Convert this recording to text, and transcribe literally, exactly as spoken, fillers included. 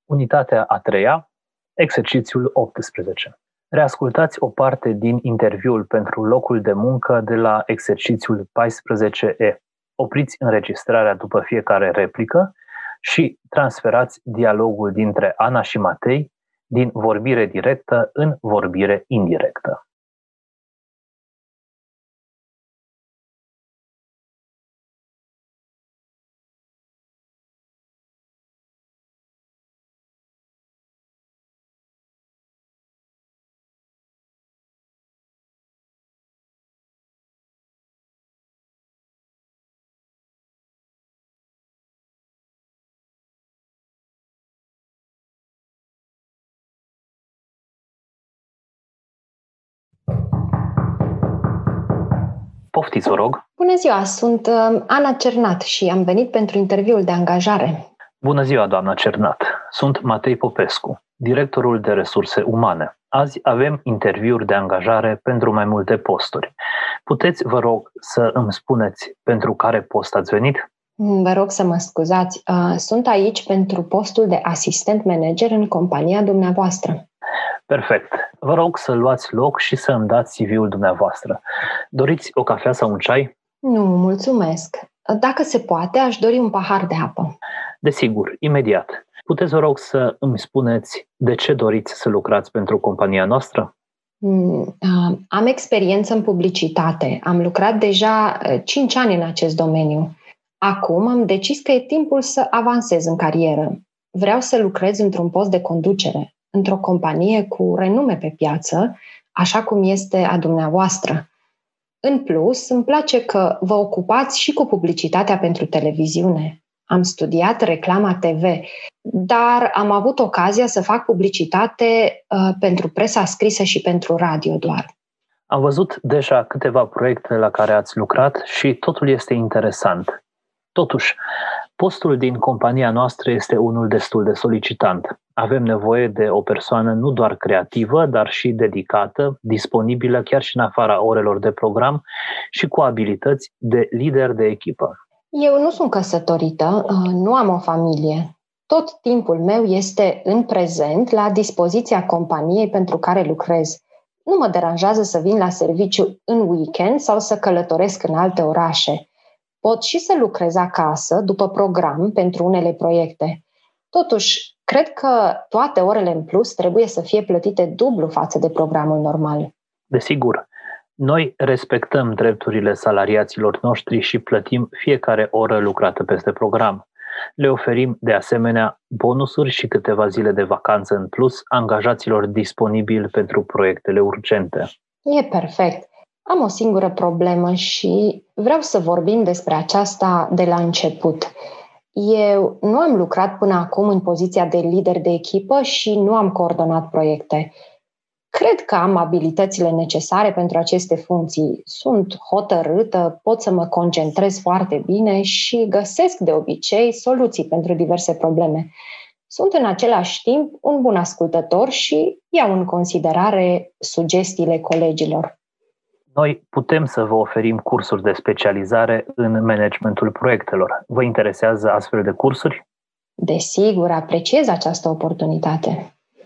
Unitatea a treia, exercițiul optsprezece. Reascultați o parte din interviul pentru locul de muncă de la exercițiul paisprezece E. Opriți înregistrarea după fiecare replică și transferați dialogul dintre Ana și Matei din vorbire directă în vorbire indirectă. Poftiți, vă rog. Bună ziua, sunt uh, Ana Cernat și am venit pentru interviul de angajare. Bună ziua, doamna Cernat. Sunt Matei Popescu, directorul de resurse umane. Azi avem interviuri de angajare pentru mai multe posturi. Puteți, vă rog, să îmi spuneți pentru care post ați venit? Vă rog să mă scuzați. Uh, sunt aici pentru postul de asistent manager în compania dumneavoastră. Perfect. Vă rog să luați loc și să îmi dați C V-ul dumneavoastră. Doriți o cafea sau un ceai? Nu, mulțumesc. Dacă se poate, aș dori un pahar de apă. Desigur, imediat. Puteți, vă rog, să îmi spuneți de ce doriți să lucrați pentru compania noastră? Mm, uh, am experiență în publicitate. Am lucrat deja cinci ani în acest domeniu. Acum am decis că e timpul să avansez în carieră. Vreau să lucrez într-un post de conducere, într-o companie cu renume pe piață, așa cum este a dumneavoastră. În plus, îmi place că vă ocupați și cu publicitatea pentru televiziune. Am studiat reclama T V, dar am avut ocazia să fac publicitate uh, pentru presa scrisă și pentru radio doar. Am văzut deja câteva proiecte la care ați lucrat și totul este interesant. Totuși, postul din compania noastră este unul destul de solicitant. Avem nevoie de o persoană nu doar creativă, dar și dedicată, disponibilă chiar și în afara orelor de program și cu abilități de lider de echipă. Eu nu sunt căsătorită, nu am o familie. Tot timpul meu este în prezent la dispoziția companiei pentru care lucrez. Nu mă deranjează să vin la serviciu în weekend sau să călătoresc în alte orașe. Pot și să lucrez acasă, după program, pentru unele proiecte. Totuși, cred că toate orele în plus trebuie să fie plătite dublu față de programul normal. Desigur, noi respectăm drepturile salariaților noștri și plătim fiecare oră lucrată peste program. Le oferim, de asemenea, bonusuri și câteva zile de vacanță în plus angajaților disponibili pentru proiectele urgente. E perfect. Am o singură problemă și vreau să vorbim despre aceasta de la început. Eu nu am lucrat până acum în poziția de lider de echipă și nu am coordonat proiecte. Cred că am abilitățile necesare pentru aceste funcții. Sunt hotărâtă, pot să mă concentrez foarte bine și găsesc de obicei soluții pentru diverse probleme. Sunt în același timp un bun ascultător și iau în considerare sugestiile colegilor. Noi putem să vă oferim cursuri de specializare în managementul proiectelor. Vă interesează astfel de cursuri? Desigur, apreciez această oportunitate.